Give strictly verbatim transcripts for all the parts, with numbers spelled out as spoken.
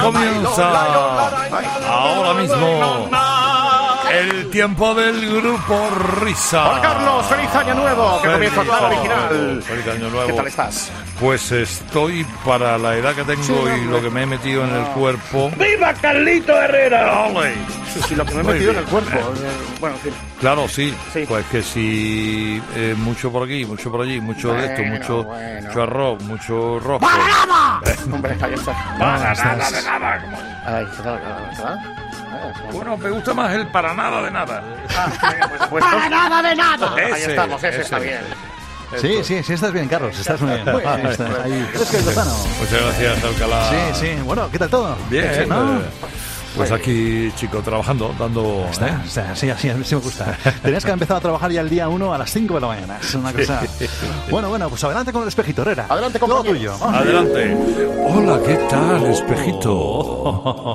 Comienza ahora mismo el tiempo del grupo Risa. Hola Carlos, feliz año nuevo, que comienza el original. Feliz año nuevo. ¿Qué tal estás? Pues estoy, para la edad que tengo sí, y lo que me he metido en el cuerpo. ¡Viva Carlito Herrera! ¡Ole! Sí, sí, lo que me he Muy metido bien. en el cuerpo. Bueno, en fin. Claro, sí. sí. Pues que si eh, mucho por aquí, mucho por allí, mucho bueno, de esto, mucho, bueno. mucho arroz, mucho rojo. ¡Para nada! Eh. Hombre, ahí está. Para nada de nada. Ahí está, ¿verdad? Bueno, me gusta más el para nada de nada. Ah, pues, pues, para nada de nada. Ese, ahí estamos, ese, ese está bien. Sí, sí, sí, estás bien, Carlos, estás muy bien. Muy bien. Estás ahí. ¿Crees que es Lozano? Muchas gracias, Alcalá. Sí, sí, bueno, ¿qué tal todo? Bien, ¿no? Pues aquí, chico, trabajando, dando... Está, ¿eh? está, sí, así, así me gusta. Tenías que empezar a trabajar ya el día uno a las cinco de la mañana. Es una cosa... Bueno, bueno, pues adelante con el espejito, Herrera. Adelante con todo tuyo. Adelante. Hola, ¿qué tal, espejito?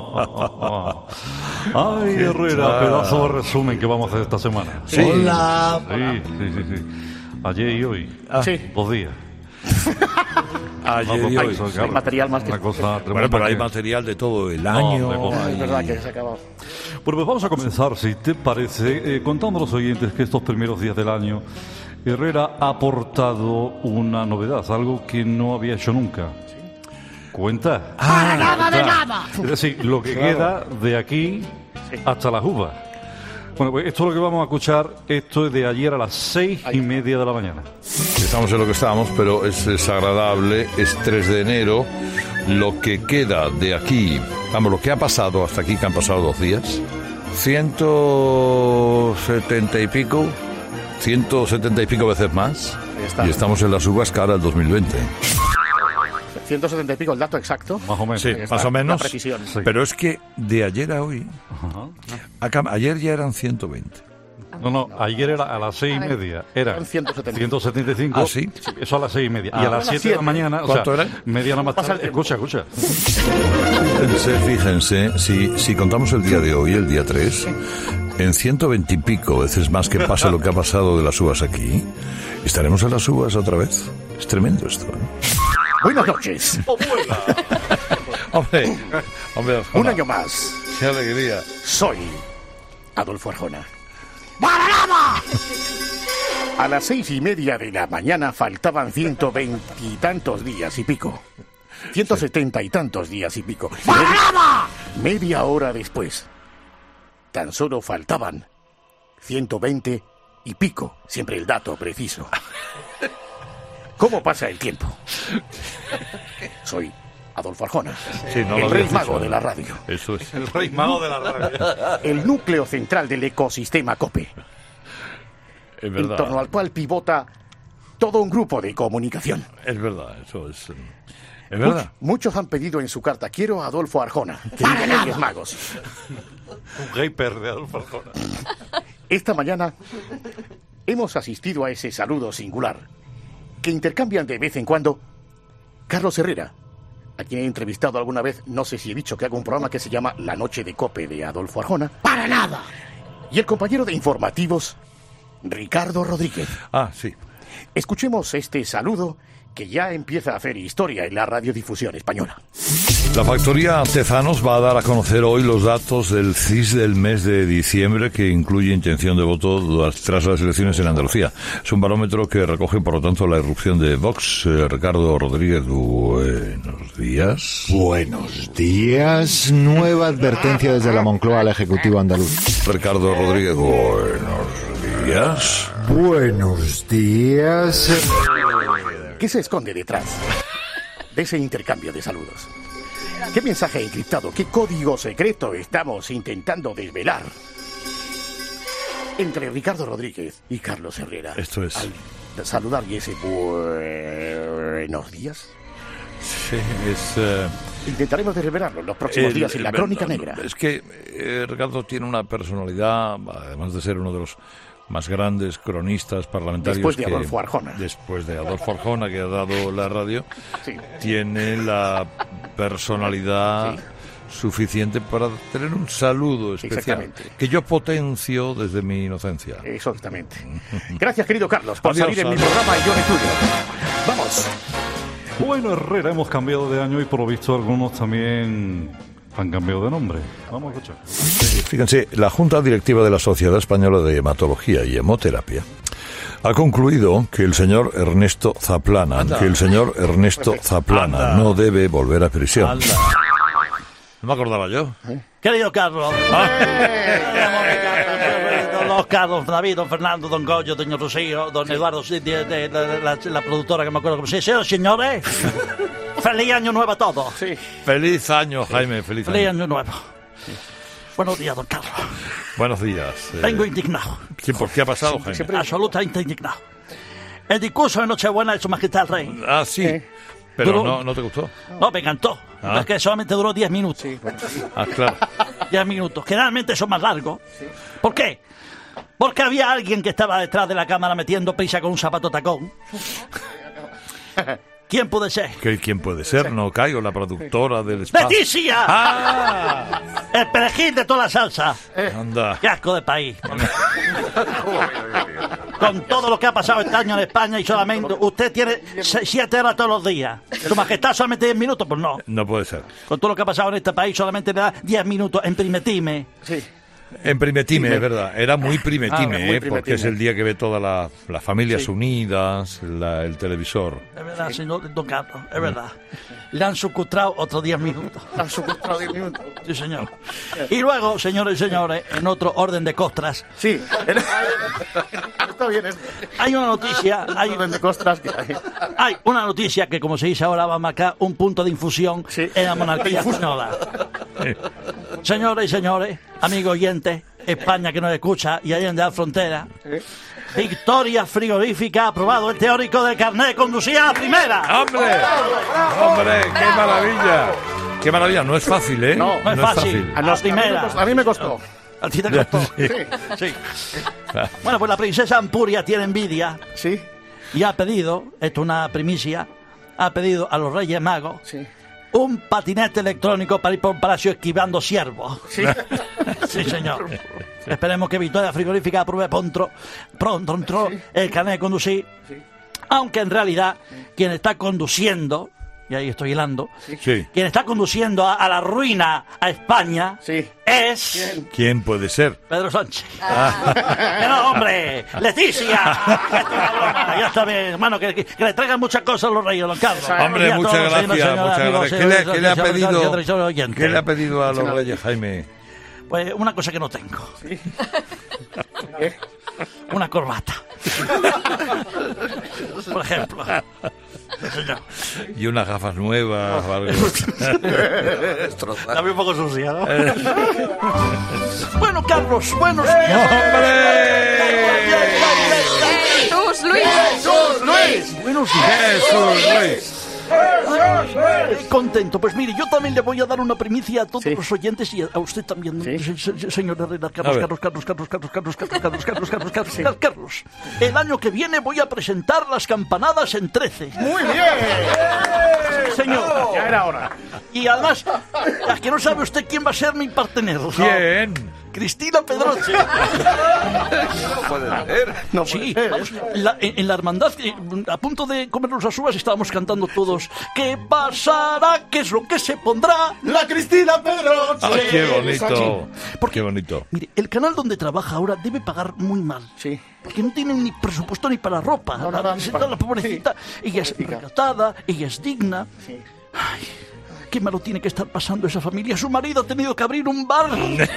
Ay, Herrera, pedazo de resumen que vamos a hacer esta semana. Sí. Hola. Sí, sí, sí, sí. Ayer y hoy. Ah. Sí. Dos días. Ayer y hoy. Hay material más que... Una cosa bueno, pero hay que... material de todo el año. No, no, es verdad que se acabó. Bueno, pues vamos a comenzar, si te parece, eh, contando a los oyentes que estos primeros días del año Herrera ha aportado una novedad, algo que no había hecho nunca. ¿Cuenta? ¡Para nada de nada! Es decir, lo que claro. queda de aquí sí. hasta las uvas. Bueno, pues esto es lo que vamos a escuchar. Esto es de ayer a las seis y media de la mañana. Estamos en lo que estábamos, pero es desagradable. Es tres de enero. Lo que queda de aquí, vamos, lo que ha pasado hasta aquí, que han pasado dos días, ciento setenta y pico, ciento setenta y pico veces más. Y estamos en las uvas cara al dos mil veinte. ciento setenta y pico el dato exacto. Más o menos. Sí, más o menos. La precisión. Sí. Pero es que de ayer a hoy, uh-huh. ayer ya eran ciento veinte. No, no, ayer era a las seis y media. Era ciento setenta. ciento setenta y cinco. ¿Ah, sí? Eso a las seis y media. Ah, y a las siete de la mañana, ¿cuánto o sea, era? media nada más tarde. Escucha, escucha. Fíjense, fíjense, si, si contamos el día de hoy, el día tres, en ciento veinte y pico veces más que pase lo que ha pasado de las uvas aquí, estaremos en las uvas otra vez. Es tremendo esto, ¿eh? Buenas noches. Oh, hombre, hombre, Arjona. Un año más. Qué alegría. Soy Adolfo Arjona. ¡Para nada! A las seis y media de la mañana faltaban ciento veintitantos días y pico. Ciento setenta y tantos días y pico. ¡Para nada! Media hora después, tan solo faltaban ciento veinte y pico. Siempre el dato preciso. ¿Cómo pasa el tiempo? Soy Adolfo Arjona, sí, no el rey mago dicho, de la radio. Eso es. El rey mago de la radio. El núcleo central del ecosistema COPE. Es verdad. En torno al cual pivota todo un grupo de comunicación. Es verdad, eso es. Es verdad. Much, muchos han pedido en su carta, quiero a Adolfo Arjona, que diga Reyes Magos. Un hyper de Adolfo Arjona. Esta mañana hemos asistido a ese saludo singular que intercambian de vez en cuando Carlos Herrera, a quien he entrevistado alguna vez. No sé si he dicho que hago un programa que se llama La Noche de Cope de Adolfo Arjona. ¡Para nada! Y el compañero de informativos, Ricardo Rodríguez. Ah, sí. Escuchemos este saludo que ya empieza a hacer historia en la radiodifusión española. La factoría Tezanos va a dar a conocer hoy los datos del C I S del mes de diciembre, que incluye intención de voto tras las elecciones en Andalucía. Es un barómetro que recoge, por lo tanto, la irrupción de Vox. Eh, Ricardo Rodríguez, buenos días. Buenos días. Nueva advertencia desde la Moncloa al Ejecutivo andaluz. Ricardo Rodríguez, buenos días. Buenos días. ¿Qué se esconde detrás de ese intercambio de saludos? ¿Qué mensaje encriptado, qué código secreto estamos intentando desvelar entre Ricardo Rodríguez y Carlos Herrera? Esto es. Al saludar y ese buenos días. Sí, es... Uh... Intentaremos desvelarlo en los próximos el, días en la el, Crónica el, Negra. Es que eh, Ricardo tiene una personalidad, además de ser uno de los más grandes cronistas parlamentarios. Después de que, Adolfo Arjona. Después de Adolfo Arjona, que ha dado la radio, sí. Tiene la personalidad sí. suficiente para tener un saludo especial que yo potencio desde mi inocencia. Exactamente. Gracias, querido Carlos, por Adiós, salir en adiós. mi programa y yo en el tuyo. Vamos. Bueno, Herrera, hemos cambiado de año y por lo visto algunos también Han cambiado de nombre. Vamos a escuchar. Fíjense, la Junta Directiva de la Sociedad Española de Hematología y Hemoterapia ha concluido que el señor Ernesto Zaplana, Anda. que el señor Ernesto Zaplana Anda. no debe volver a prisión. Anda. No me acordaba yo. ¿Eh? Querido Carlos. Ah. Los Carlos, David, don Fernando, don Goyo, doña Rocío, don sí. Eduardo, de, de, de, de, la, la productora que me acuerdo cómo se dice. Señores, feliz año nuevo a todos. Sí. Feliz año, Jaime, feliz, feliz año. año nuevo. Sí. Buenos días, don Carlos. Buenos días. Eh... Vengo indignado. ¿Qué, ¿Por qué ha pasado, Jaime? Siempre... Absolutamente indignado. El discurso de Nochebuena de Su Majestad el Rey. Ah, sí. Eh. Pero duró... no, ¿no te gustó? No, me encantó. Ah. Es que solamente duró diez minutos. Sí, bueno, sí. Ah, claro. diez minutos. Generalmente son más largos. Sí. ¿Por qué? Porque había alguien que estaba detrás de la cámara metiendo prisa con un zapato tacón. ¿Quién puede ser? ¿Qué, ¿Quién puede ser? No caigo, la productora del espacio. ¡Leticia! ¡Ah! El perejil de toda la salsa. Eh. Anda. ¡Qué asco de país! Con todo lo que ha pasado este año en España y solamente usted tiene seis, siete horas todos los días. Su Majestad solamente diez minutos, pues no. No puede ser. Con todo lo que ha pasado en este país solamente le da diez minutos en primetime. Sí. En primetime, es verdad. Era muy primetime, ah, muy eh, primetime. Porque es el día que ve todas la, las familias sí. unidas, la, el televisor. Es verdad, señor Don Carlos, es verdad. Le han sucustrado otros diez minutos. Le han sucustrado diez minutos. Sí, señor. Y luego, señores y señores, en otro orden de costras. Sí. Está bien. Es... Hay una noticia. Hay orden de costras que hay. Hay una noticia que, como se dice ahora, va a marcar un punto de infusión sí. en la monarquía española. Sí. Señores y señores, amigos oyentes, España que nos escucha y allá en la frontera, ¿sí? Victoria Frigorífica ha aprobado el teórico del carnet de conducir a la primera. ¡Hombre! ¡Hombre! ¡Qué maravilla! ¡Qué maravilla! No es fácil, ¿eh? No, no es no fácil. Es fácil. A la primera. A mí me costó. ¿A ti te costó? Sí. Sí. Bueno, pues la princesa Ampuria tiene envidia. Sí. Y ha pedido, esto es una primicia, ha pedido a los Reyes Magos. Sí. Un patinete electrónico para ir por un palacio esquivando ciervos. Sí. Sí, señor. Esperemos que Victoria Frigorífica apruebe pronto, pronto, pronto sí. el carnet de conducir. Sí. Aunque en realidad, quien está conduciendo, y ahí estoy hilando, sí. quien está conduciendo a, a la ruina a España sí. es... ¿Quién? ¿Quién puede ser? Pedro Sánchez. Ah. ¡No, hombre! ¡Leticia! Ya está bien, hermano, que, que, que le traigan muchas cosas a los reyes, don Carlos. Hombre, muchas gracias, muchas gracias. ¿Qué le, ¿qué le ha pedido, ¿qué le ha pedido a los reyes, Jaime? Pues una cosa que no tengo. ¿Sí? ¿Qué? Una corbata. Por ejemplo. Señor. Y unas gafas nuevas o algo. La vi un poco sucia, ¿no? Bueno, Carlos, buenos días. ¡Hombre! ¡Jesús Luis! ¡Jesús Luis! Buenos días. ¡Jesús Luis! Ay, contento, pues mire, yo también le voy a dar una primicia a todos sí. los oyentes y a usted también, ¿sí? se, señor Herrera. Carlos, Carlos, Carlos, Carlos, Carlos, Carlos, Carlos, Carlos, Carlos, Carlos, Carlos, sí. Carlos. El año que viene voy a presentar las campanadas en trece. ¡Muy bien! Sí, señor. Ya era hora. Y además, es que no sabe usted quién va a ser mi partener. ¿Quién? Cristina Pedroche. No puede ser. No sí, puede ser. Vamos, la, en, en la hermandad, a punto de comernos las uvas, estábamos cantando todos. ¿Qué pasará? ¿Qué es lo que se pondrá? ¡La Cristina Pedroche! ¡Ay, qué bonito! Porque, qué bonito. Mire, el canal donde trabaja ahora debe pagar muy mal. Sí. Porque no tiene ni presupuesto ni para ropa. No, la, no, la, para... la pobrecita. Sí. Ella es recatada, ella es digna. Sí. Ay, qué malo tiene que estar pasando esa familia. Su marido ha tenido que abrir un bar.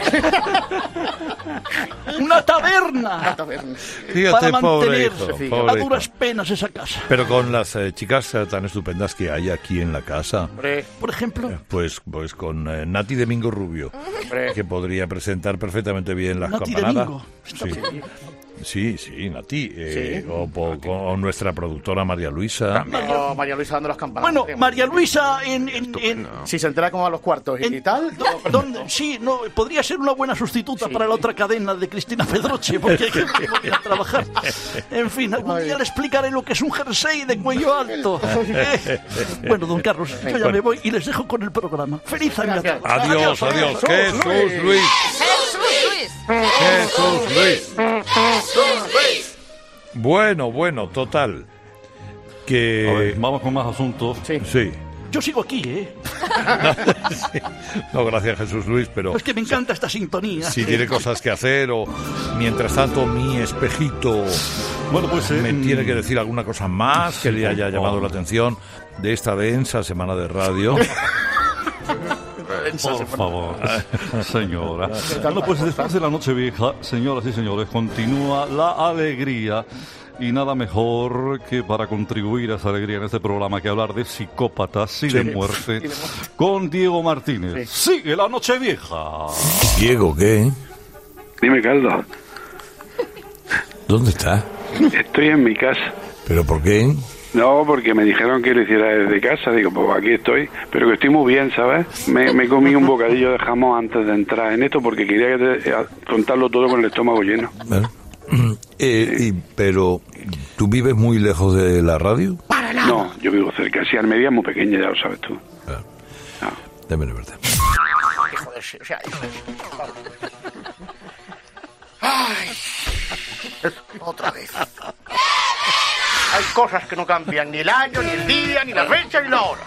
Una taberna. Una taberna. Fíjate, para mantener pobre hijo, a duras penas esa casa. Pero con las eh, chicas eh, tan estupendas que hay aquí en la casa. Hombre. Por ejemplo. Eh, pues, pues con eh, Nati Domingo Rubio. Hombre. Que podría presentar perfectamente bien las Nati campanadas. Domingo. Sí. Sí, sí, Nati. Eh, sí. O, po, o nuestra productora María Luisa. No, María Luisa dando las campanas. Bueno, María Luisa en... en, en si se entera como a los cuartos en, y tal. Do, donde, sí, no, podría ser una buena sustituta sí. para la otra cadena de Cristina Pedroche, porque hay que volver a trabajar. En fin, algún día le explicaré lo que es un jersey de cuello alto. Eh, bueno, don Carlos, yo ya bueno. me voy y les dejo con el programa. ¡Feliz año! Adiós, adiós. adiós. Jesús Luis. Jesús Luis. Jesús Luis. Jesús Luis. Bueno, bueno, total. Que... A ver, vamos con más asuntos. Sí. Sí. Yo sigo aquí, ¿eh? Sí. No, gracias Jesús Luis, pero... Es que me encanta esta sintonía. Si tiene cosas que hacer o, mientras tanto, mi espejito Bueno, pues eh, me tiene que decir alguna cosa más que le haya llamado la atención de esta densa semana de radio. Por favor, señora. Bueno, pues después de la Nochevieja, señoras y señores, continúa la alegría. Y nada mejor que para contribuir a esa alegría en este programa que hablar de psicópatas y de muerte con Diego Martínez. Sí. Sigue la Nochevieja. Diego, ¿qué? Dime, Carlos. ¿Dónde está? Estoy en mi casa. ¿Pero por qué? No, porque me dijeron que lo hiciera desde casa. Digo, pues aquí estoy. Pero que estoy muy bien, ¿sabes? Me, me comí un bocadillo de jamón antes de entrar en esto porque quería que te, eh, contarlo todo con el estómago lleno. Bueno. Eh, y, pero, ¿tú vives muy lejos de la radio? No, yo vivo cerca. Si Almería es muy pequeña, ya lo sabes tú. Ah. No. Déjame verte. Joder, sí, o sea, ay, otra vez. Hay cosas que no cambian, ni el año, ni el día, ni la fecha, ni la hora.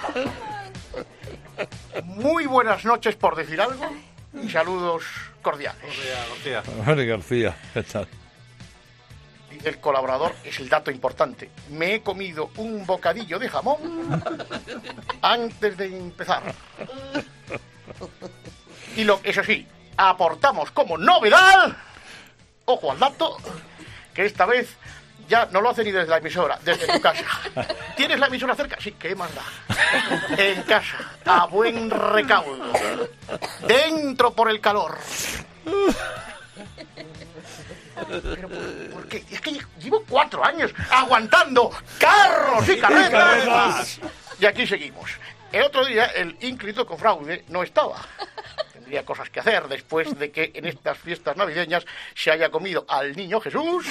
Muy buenas noches, por decir algo, y saludos cordiales. Vale, García, ¿qué tal? El colaborador es el dato importante. Me he comido un bocadillo de jamón antes de empezar. Y lo, eso sí, aportamos como novedad, ojo al dato, que esta vez ya no lo hace ni desde la emisora, desde tu casa. ¿Tienes la emisora cerca? Sí, ¿qué más da? En casa, a buen recaudo. Dentro por el calor. Pero, ¿por qué? Es que llevo cuatro años aguantando carros y carretas. Y aquí seguimos. El otro día el ínclito confraude no estaba. Tendría cosas que hacer después de que en estas fiestas navideñas se haya comido al niño Jesús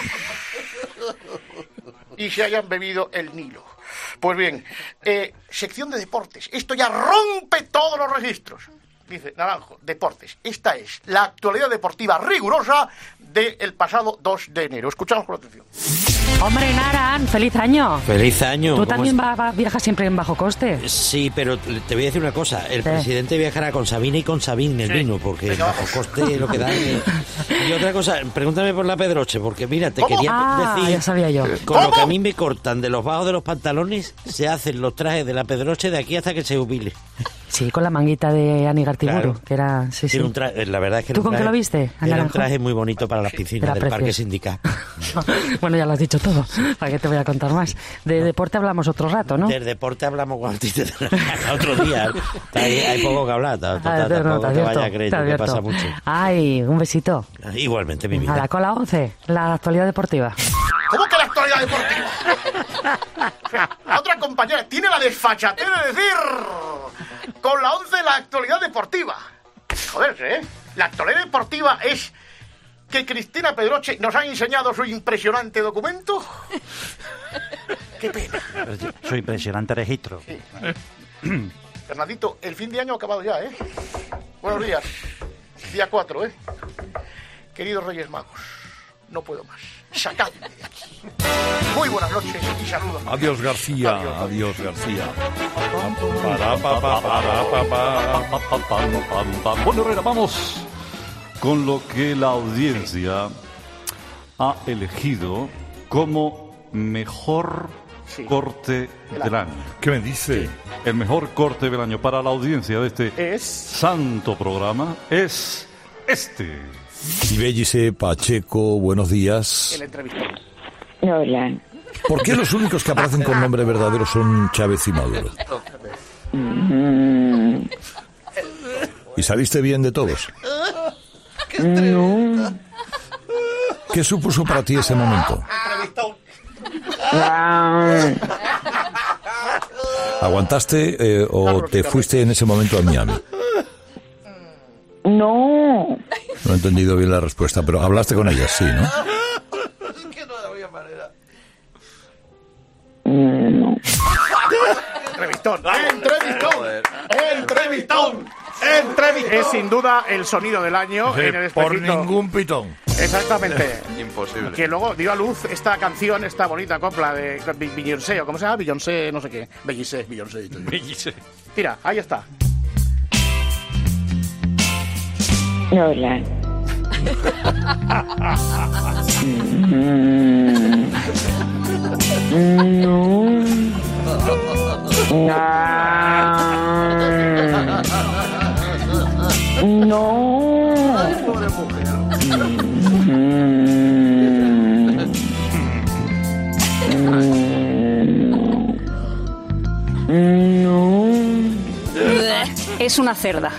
y se hayan bebido el Nilo. Pues bien, eh, sección de deportes. Esto ya rompe todos los registros. Dice Naranjo, deportes. Esta es la actualidad deportiva rigurosa del pasado dos de enero. Escuchamos con atención. Hombre, Naran, feliz año. Feliz año. ¿Tú también va, va, viajas siempre en bajo coste? Sí, pero te voy a decir una cosa. El ¿Qué? presidente viajará con Sabina y con Sabín el Sí. vino, porque en bajo coste lo que da es... Y otra cosa, pregúntame por la Pedroche, porque mira, te ¿Cómo? quería Ah, decir... ya sabía yo. Con lo ¿Cómo? que a mí me cortan de los bajos de los pantalones, se hacen los trajes de la Pedroche de aquí hasta que se jubile. Sí, con la manguita de Ani Gartiburu, Claro. que era... Sí, sí. Tiene un traje, la verdad es que ¿Tú era un con qué traje- lo viste, Era un Naranjo? traje muy bonito para las piscinas Era del Parque precioso. Sindical. Bueno, ya lo has dicho todo. ¿Para qué te voy a contar más? De deporte hablamos otro rato, ¿no? Del deporte hablamos cuando te otro día. Hay, hay poco que hablar. t- t- Ah, te- no, Tampoco te te advierto, vayas a creer te que advierto. pasa mucho. Ay, un besito. Igualmente, mi A vida. la cola once, la actualidad deportiva. ¿Cómo que la actualidad deportiva? O sea, la otra compañera tiene la desfachatez de decir con la once la actualidad deportiva. Joderse, ¿eh? La actualidad deportiva es que Cristina Pedroche nos ha enseñado su impresionante documento. Qué pena. Su impresionante registro. Fernandito, el fin de año ha acabado ya, ¿eh? Buenos días. Día cuatro, ¿eh? Queridos Reyes Magos, no puedo más. Sacadme de aquí. Muy buenas noches y saludos. Adiós, García. Adiós, García. Para, pa, pa, para, pa, pa. Bueno, Herrera, vamos con lo que la audiencia ha elegido como mejor Sí. corte del año. ¿Qué me dice? El mejor corte del año para la audiencia de este Es... santo programa es este. Ibellice Pacheco, buenos días. el entrevistado. Hola. ¿Por qué los únicos que aparecen con nombre verdadero son Chávez y Maduro? Mm, ¿Y saliste bien de todos? no. ¿Qué supuso para ti ese momento? Ah, ¿Aguantaste eh, o te fuiste en ese momento a Miami? no. No he entendido bien la respuesta, pero hablaste con ellas, sí, ¿no? Mm, no. Entrevistón. Entrevistón. Entrevistón. Entrevista. Es sin duda el sonido del año Sí, en el por espejito. ningún pitón. Exactamente. Imposible. Que luego dio a luz esta canción, esta bonita copla de Bi- Beyoncé, o ¿cómo se llama? Beyoncé, no sé qué. Beyoncé, Beyoncé. Beyoncé. Mira, ahí está. Hola. Mm. No. Es una cerda.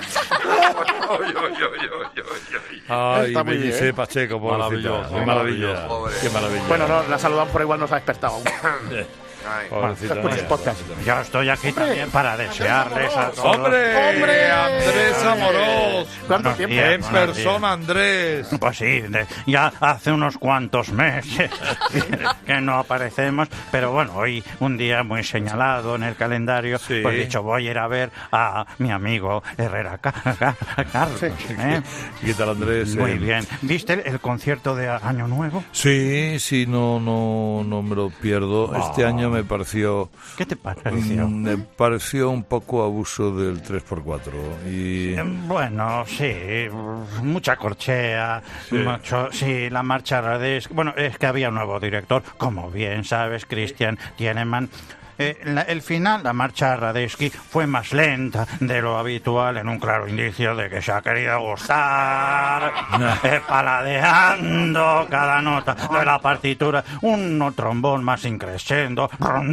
Ay, Está muy Beyoncé bien. Pacheco, Maravilloso, pobrecita. Qué maravilla. Pobre. Qué maravilla. Bueno, no, la saludamos, pero igual nos ha despertado aún. Pobrecita. Escuches podcast. Yo estoy aquí también para desearles a todos. ¡Hombre! ¡Hombre! Andrés Amorós. ¿Cuánto Buenos tiempo? días. En persona, Andrés. Pues sí, de- ya hace unos cuantos meses que no aparecemos, pero bueno, hoy un día muy señalado en el calendario, Sí. pues dicho, voy a ir a ver a mi amigo Herrera Ca- Ca- Carlos. ¿eh? ¿Qué tal, Andrés? Muy Eh, bien. ¿Viste el, el concierto de Año Nuevo? Sí, sí, no, no, no me lo pierdo. Este año me pareció... ¿Qué te pareció? mm, Me pareció un poco abuso del tres por cuatro. Y... Eh, Bueno, sí, mucha corchea, Sí. mucho, sí, la marcha Radesky. Bueno, es que había un nuevo director, como bien sabes, Christian Tienemann. Eh, la- el final, la marcha Radesky, fue más lenta de lo habitual, en un claro indicio de que se ha querido gustar, eh, paladeando cada nota de la partitura, un trombón más increscendo,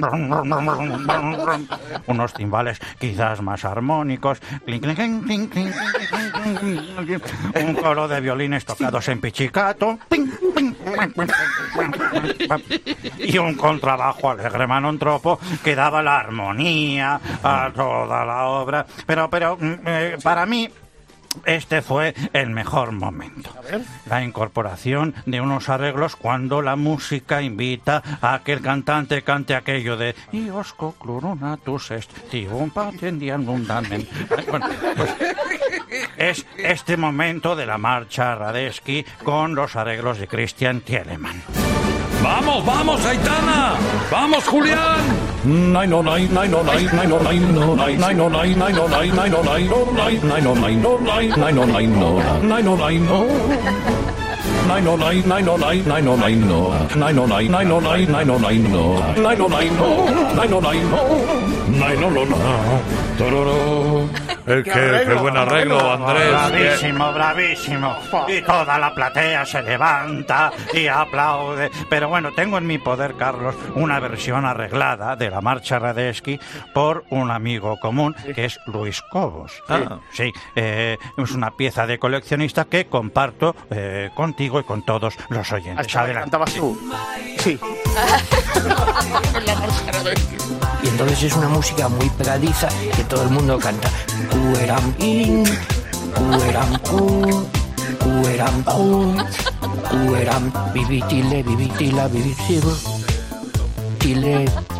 unos timbales quizás más armónicos, clink, clink, clink, clink, clink, clink, clink, clink, un coro de violines tocados en pichicato, ping, ping, y un contrabajo alegre manontropo que daba la armonía a toda la obra. Pero, pero mm, eh, para mí este fue el mejor momento. La incorporación de unos arreglos cuando la música invita a que el cantante cante aquello de Ios coclurunatus est tivum patendiam mundamen. Bueno, pues es este momento de la marcha Radesky con los arreglos de Christian Tienemann. ¡Vamos, vamos, Aitana! ¡Vamos, Julián! Nine oh nine, nine oh nine, nine oh nine, no nine, nine oh nine, nine oh nine, nine oh nine, no nine, nine oh nine, no nine, nine oh nine, no nine oh nine, no nine oh nine, nine oh nine, nine oh nine, no nine oh nine, nine oh nine, nine oh nine, no nine oh nine, no nine oh nine, no nine oh nine, tororo. Eh, qué, qué buen arreglo, Andrés. Bravísimo, bravísimo. Y toda la platea se levanta y aplaude. Pero bueno, tengo en mi poder, Carlos, una versión arreglada de la marcha Radesky por un amigo común, que es Luis Cobos. Ah. Sí, eh, es una pieza de coleccionista que comparto eh, contigo y con todos los oyentes. Hasta Adelante. cantabas tú. Sí. Y entonces es una música muy pegadiza que todo el mundo canta. Cueram in, cueram cu, cueram cu, cueram vivitile, vivitila, vivitivo, tile,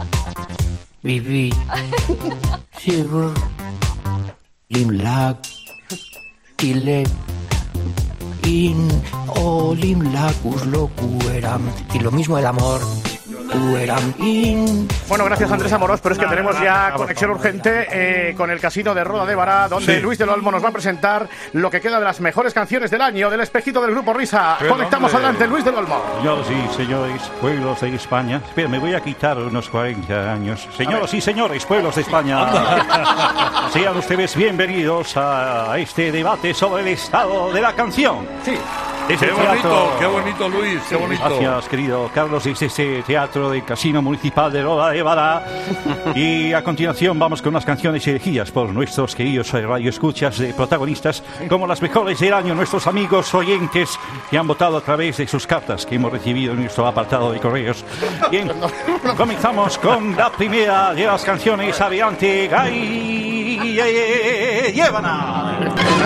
vivitivo, limlac, tile, in, o limlacus lo cueram. Y lo mismo el amor. Cueram in. Bueno, gracias Andrés Amorós, pero es que tenemos ya conexión urgente eh, con el Casino de Roda de Bará, donde Sí. Luis del Olmo nos va a presentar lo que queda de las mejores canciones del año, del espejito del Grupo Risa. ¡Qué Conectamos nombre! adelante, Luis del Olmo. Señoras y señores, pueblos de España. Espera, me voy a quitar unos cuarenta años. Señoras y señores, pueblos de España. Sean ustedes bienvenidos a este debate sobre el estado de la canción. Sí. Desde Qué el teatro- bonito, qué bonito, Luis, qué bonito. Gracias, querido Carlos, desde este teatro del Casino Municipal de Roda de Bará. Y a continuación vamos con unas canciones elegidas por nuestros queridos radioescuchas de protagonistas, como las mejores del año, nuestros amigos oyentes que han votado a través de sus cartas que hemos recibido en nuestro apartado de correos. Bien, comenzamos con la primera de las canciones. Adelante, Gay, llévana.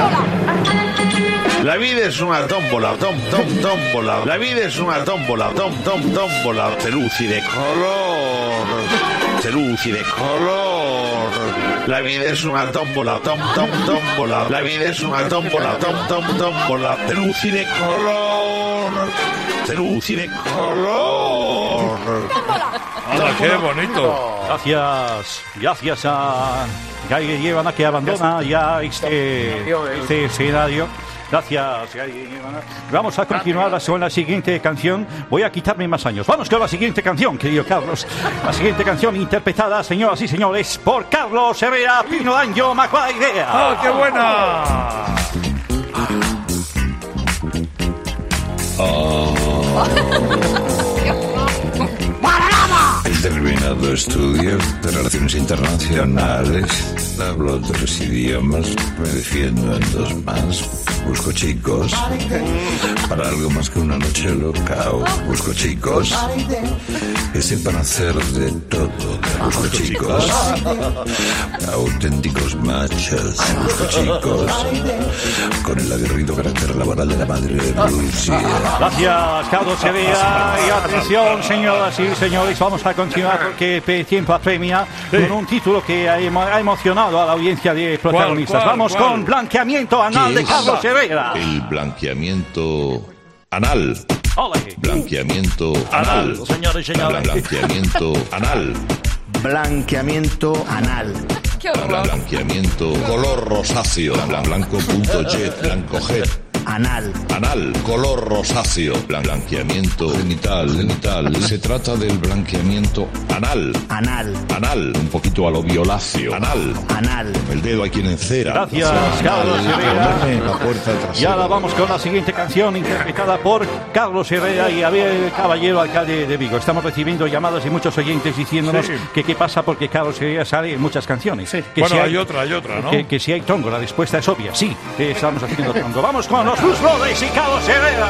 La vida es una tómbola, tom, tom, tómbola. La vida es una tómbola, tom, tom, tómbola. De luz y de color. De luz y de color. La vida es una tómbola, tom, tom, tómbola. La vida es una tómbola, tom, tom, tómbola. De luz y de color. De luz y de color. ¡Hala, qué bonito! Gracias, gracias a Gary Llevana, que abandona ya este, este escenario. Gracias, Gary Llevana. Vamos a continuar con la siguiente canción. Voy a quitarme más años. Vamos con la siguiente canción, querido Carlos. La siguiente canción interpretada, señoras y señores, por Carlos Herrera, Pino Daño, Macuaidea. ¡Ah, qué buena! He terminado estudios de relaciones internacionales, hablo tres idiomas, me defiendo en dos más, busco chicos, para algo más que una noche loca, busco chicos que sepan hacer de todo, busco chicos, auténticos machos, busco chicos, con el aguerrido carácter laboral de la madre de Rusia. Gracias, Carlos Herrera. Y atención, señoras y señores, vamos a continuar porque el tiempo apremia con un título que ha, emo ha emocionado a la audiencia de protagonistas. ¿Cuál, cuál, vamos cuál? con Blanqueamiento Anal de Carlos Herrera. El blanqueamiento anal. Ole. Blanqueamiento anal. Señores y señores. Blanqueamiento anal. Blanqueamiento anal. ¡Qué horror! Blanqueamiento color rosáceo. Blan- Blanco punto jet. Blanco jet. Anal. Anal, color rosáceo. Blan- Blanqueamiento genital, genital. Se trata del blanqueamiento anal. Anal. Anal, un poquito a lo violáceo. Anal. Anal. El dedo hay quien encera. Gracias, Carlos Herrera. La puerta Y trasera. ahora vamos con la siguiente canción interpretada por Carlos Herrera y Abel Caballero, alcalde de Vigo. Estamos recibiendo llamadas de muchos oyentes diciéndonos Sí. que qué pasa porque Carlos Herrera sale en muchas canciones. Que Bueno, si hay otra, hay otra, ¿no? Que, que si hay tongo, la respuesta es obvia. Sí, que estamos haciendo tongo. Vamos con los Blues Brothers y Carlos Herrera.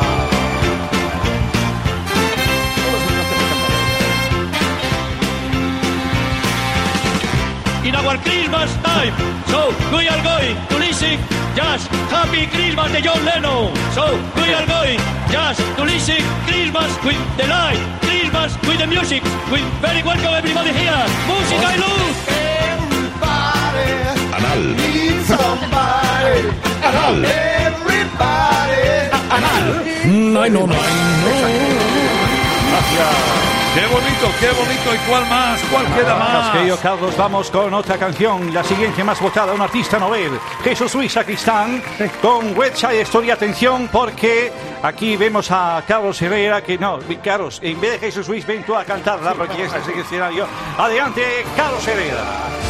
In our Christmas time, so we are going to listen just Happy Christmas de John Lennon. So we are going just to listen Christmas with the light, Christmas with the music. We very welcome everybody here. Music I love. Anal. Anal. Anal. No, no, no. Gracias. Qué bonito, qué bonito. ¿Y cuál más? ¿Cuál queda más? Querido Carlos, vamos con otra canción, la siguiente más votada, un artista novel, Jesús Luis Sacristán, con Website Story. Atención, porque aquí vemos a Carlos Herrera, que no, Carlos, en vez de Jesús Luis, ven tú a cantarla, porque este es el escenario. Adelante, Carlos Herrera.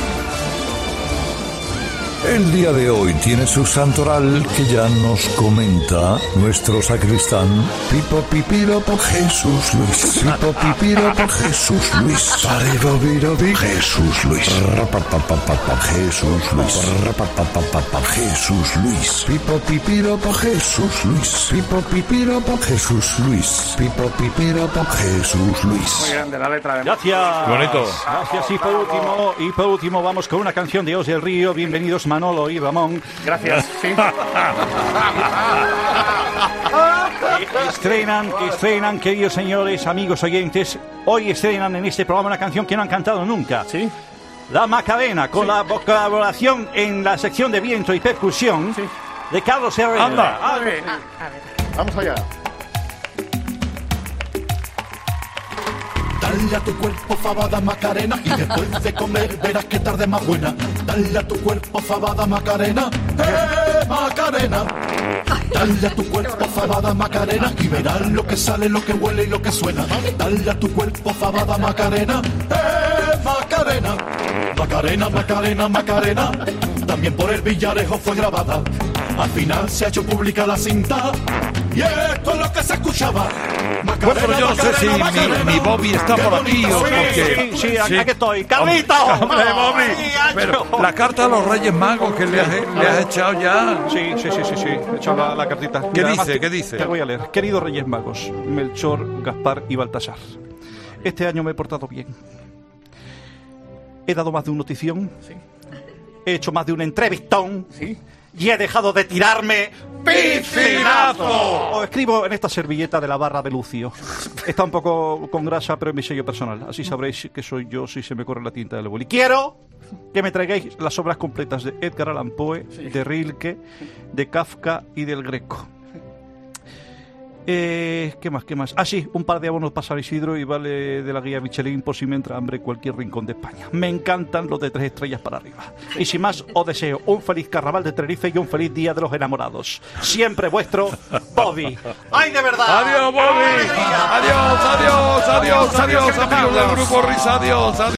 El día de hoy tiene su santoral que ya nos comenta nuestro sacristán. Pipo pipiro por Jesús Luis. Pipo pipiro por Jesús Luis. Paribo biro bi Jesús Luis. Jesús Luis. Jesús Luis. Pipo pipiro por Jesús Luis. Pipo pipiro por Jesús Luis. Pipo pipiro por Jesús Luis. Muy grande la letra de... Gracias. Bonito. Gracias. Y por último, y por último vamos con una canción de Os del Río. Bienvenidos Manolo y Ramón. Gracias. Sí. Que estrenan, que estrenan, queridos señores, amigos oyentes, hoy estrenan en este programa una canción que no han cantado nunca. Sí. La Macarena, con la colaboración en la sección de viento y percusión Sí. de Carlos Herrera. Anda. Ah, A ver. Vamos allá. Dale a tu cuerpo fabada Macarena y después de comer verás qué tarde más buena. Dale a tu cuerpo fabada Macarena, eh Macarena. Dale a tu cuerpo fabada Macarena y verás lo que sale, lo que huele y lo que suena. Dale a tu cuerpo fabada Macarena, eh Macarena. Macarena, Macarena, Macarena. También por el Villarejo fue grabada. Al final se ha hecho pública la cinta y esto es lo que se escuchaba. Macarena, Bueno, pero yo no sé si Macarena, mi, mi Bobby está por aquí o porque... Sí, sí, aquí estoy. ¡Carlito! Hombre, Bobby. Sí, Pero la carta a los Reyes Magos que le has, le has echado ya... Sí, sí, sí, sí, sí. He echado la, la cartita. ¿Qué Mira, además dice? te- ¿Qué dice? Te voy a leer. Queridos Reyes Magos, Melchor, Gaspar y Baltasar. Este año me he portado bien. He dado más de un notición. Sí. He hecho más de un entrevistón. Sí. y he dejado de tirarme piscinazo. Os escribo en esta servilleta de la barra de Lucio. Está un poco con grasa, pero es mi sello personal. Así sabréis que soy yo si se me corre la tinta del boli. Quiero que me traigáis las obras completas de Edgar Allan Poe, de Rilke, de Kafka y del Greco. Eh, ¿Qué más? ¿Qué más? Ah, sí, un par de abonos para San Isidro y vale de la guía Michelin por si me entra hambre en cualquier rincón de España. Me encantan los de tres estrellas para arriba. Y sin más, os deseo un feliz carnaval de Tenerife y un feliz día de los enamorados. Siempre vuestro Bobby. ¡Ay, de verdad! ¡Adiós, Bobby! ¡Adiós, adiós, adiós, adiós, amigos del Grupo Risa! ¡Adiós!